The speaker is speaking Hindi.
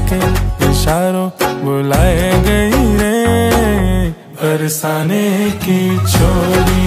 के इशारों बुलाए गई रे, बरसाने की छोरी।